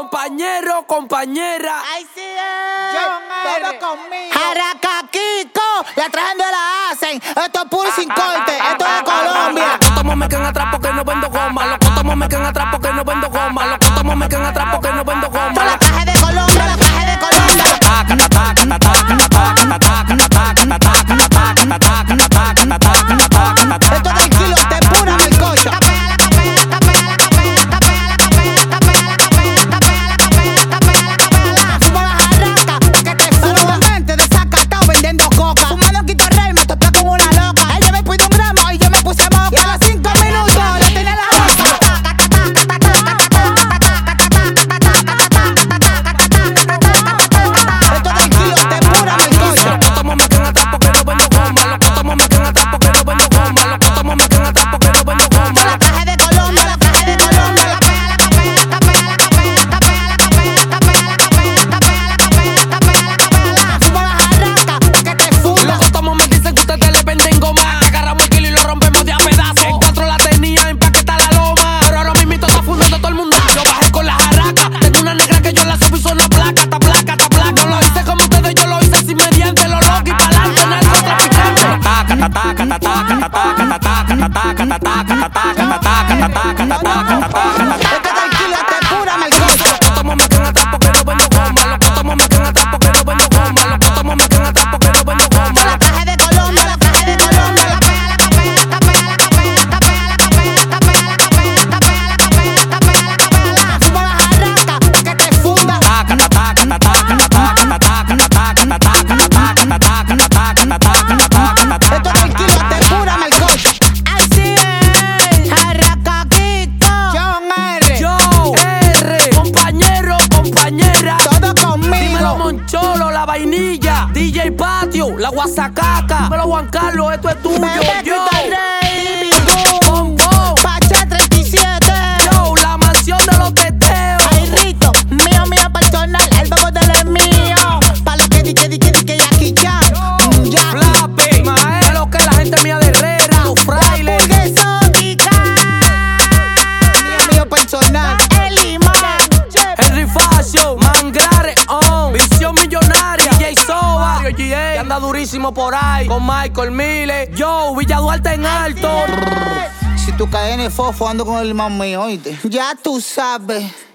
compañero, compañera. Ay, sí es. Todo conmigo. Jaracaquico, la trajen de la hacen. Esto es puro sin corte, esto es de Colombia. Los cotomos me quedan atrás porque no vendo goma. Los cotomos me quedan atrás porque no vendo goma. Los cotomos me quedan atrás porque no vendo goma. La traje de Colombia, la traje de Colombia. Esto del kilo de pura melcocha. Fuma la jarraca, que te fuma. Nuevamente desacatado vendiendo coca. Fumando quito rey, me topé con una loca. Ella me pidió un gramo y yo me puse moca. Y a los 5 minutos ya tenía la boca. Esto del kilo de pura melcocha. Los cotomos me quedan atrás porque no vendo goma. Los cotomos me quedan atrás porque no vendo goma. Los cotomos me quedan atrás porque no vendo goma. La traje de Colombia, la traje de Colombia. Fuma la jarraca, que te fuma. Los cotomos me dicen que ustedes le venden goma. Agarramos el kilo y lo rompemos de a pedazos. En 4 la tenía, empaqueta la loma. Pero ahora mismo está fundando todo el mundo. Yo bajé con la jarraca. Tengo una negra que yo la subo y suena placa, ta placa, ta placa. No lo hice como ustedes, yo lo hice sin mediante. Lo loco y pa'lante, narcotraficante. Este del kilo de pura melcocha. Los cotomos me quedan atrás porque no vendo goma. Los cotomos me quedan atrás porque no vendo goma. Los cotomos me quedan atrás porque no vendo goma. La traje de Colombia, la traje de Colombia. Fuma la jarraca, que te funda. Esto del kilo de pura melcocha. Ay, sí es. Jaracaquico. John R. Joe R, compañero, compañera. Todo Dímelo conmigo. Moncholo, la vainilla. DJ Patio, la guasacaca. Dímelo Juan Carlos, esto es tuyo. Bebé Yo, Pita Rey. Bombón. Pacha 37. Yo, la mansión de los teteos. Ay, Rito, mío, personal, el babo de lo mío. Pa' lo que di que Jackie Chan. Ya. Flape, Mael, lo que la gente mía de Herrera. Los frailes. Exótica. Mío, personal. El limón. Henry Fashion, Manglares On, Visión Millonaria, DJ Soba, que anda durísimo por ahí, con Michael Mille, yo, Villa Duarte en alto. Si tu cadena es fofo, ando con el limón mío, oíste. Ya tú sabes.